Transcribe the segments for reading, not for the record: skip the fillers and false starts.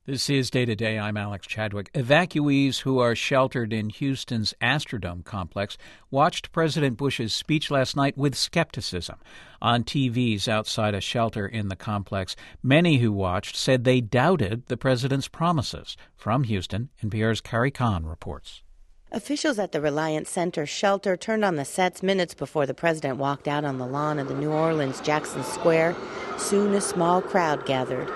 This is Day to Day. I'm Alex Chadwick. Evacuees who are sheltered in Houston's Astrodome complex watched President Bush's speech last night with skepticism. On TVs outside a shelter in the complex, many who watched said they doubted the president's promises. From Houston, NPR's Carrie Kahn reports. Officials at the Reliance Center shelter turned on the sets minutes before the president walked out on the lawn of the New Orleans Jackson Square. Soon a small crowd gathered.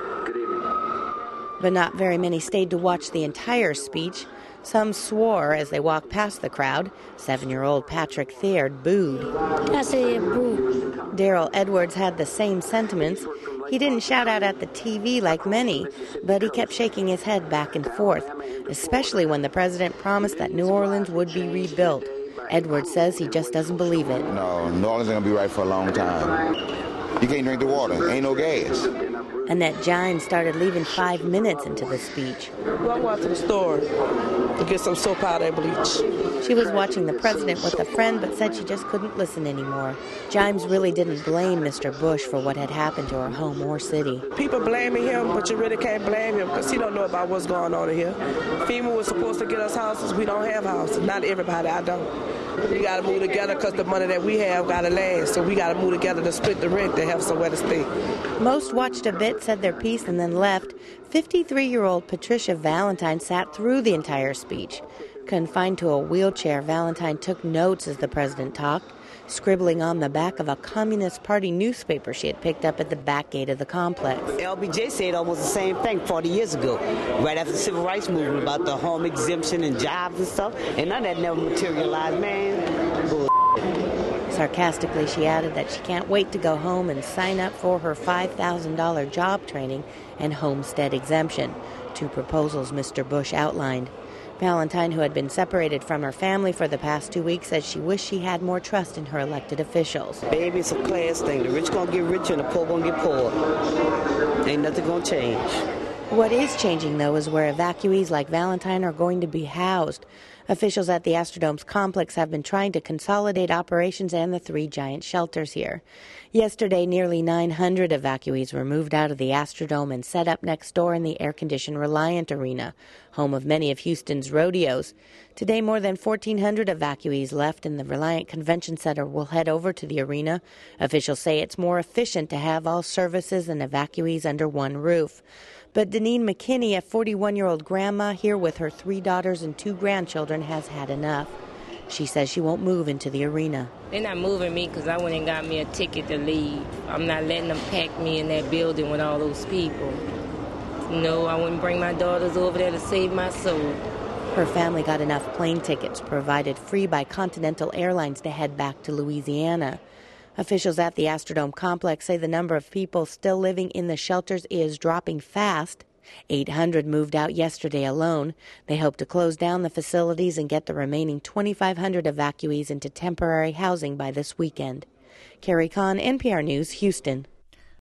But not very many stayed to watch the entire speech. Some swore as they walked past the crowd. 7-year-old Patrick Theard booed. I said boo. Daryl Edwards had the same sentiments. He didn't shout out at the TV like many, but he kept shaking his head back and forth, especially when the president promised that New Orleans would be rebuilt. Edwards says he just doesn't believe it. No, New Orleans ain't gonna be right for a long time. You can't drink the water. Ain't no gas. Annette Gimes started leaving 5 minutes into the speech. I went to the store to get some soap powder and bleach. She was watching the president with a friend, but said she just couldn't listen anymore. Gimes really didn't blame Mr. Bush for what had happened to her home or city. People blaming him, but you really can't blame him because he don't know about what's going on in here. FEMA was supposed to get us houses. We don't have houses. Not everybody, I don't. We got to move together because the money that we have got to last. So we got to move together to split the rent to have somewhere to stay. Most watched a bit, said their piece, and then left. 53-year-old Patricia Valentine sat through the entire speech. Confined to a wheelchair, Valentine took notes as the president talked, scribbling on the back of a Communist Party newspaper she had picked up at the back gate of the complex. LBJ said almost the same thing 40 years ago, right after the civil rights movement, about the home exemption and jobs and stuff, and none of that never materialized, man. Bull. Sarcastically, she added that she can't wait to go home and sign up for her $5,000 job training and homestead exemption, two proposals Mr. Bush outlined. Valentine, who had been separated from her family for the past 2 weeks, said she wished she had more trust in her elected officials. Baby, it's a class thing. The rich gonna get richer and the poor gonna get poorer. Ain't nothing gonna change. What is changing, though, is where evacuees like Valentine are going to be housed. Officials at the Astrodome's complex have been trying to consolidate operations and the 3 giant shelters here. Yesterday, nearly 900 evacuees were moved out of the Astrodome and set up next door in the air-conditioned Reliant Arena, home of many of Houston's rodeos. Today, more than 1,400 evacuees left, and the Reliant Convention Center will head over to the arena. Officials say it's more efficient to have all services and evacuees under one roof. But Deneen McKinney, a 41-year-old grandma here with her 3 daughters and 2 grandchildren, has had enough. She says she won't move into the arena. They're not moving me because I went and got me a ticket to leave. I'm not letting them pack me in that building with all those people. No, I wouldn't bring my daughters over there to save my soul. Her family got enough plane tickets provided free by Continental Airlines to head back to Louisiana. Officials at the Astrodome complex say the number of people still living in the shelters is dropping fast. 800 moved out yesterday alone. They hope to close down the facilities and get the remaining 2,500 evacuees into temporary housing by this weekend. Carrie Kahn, NPR News, Houston.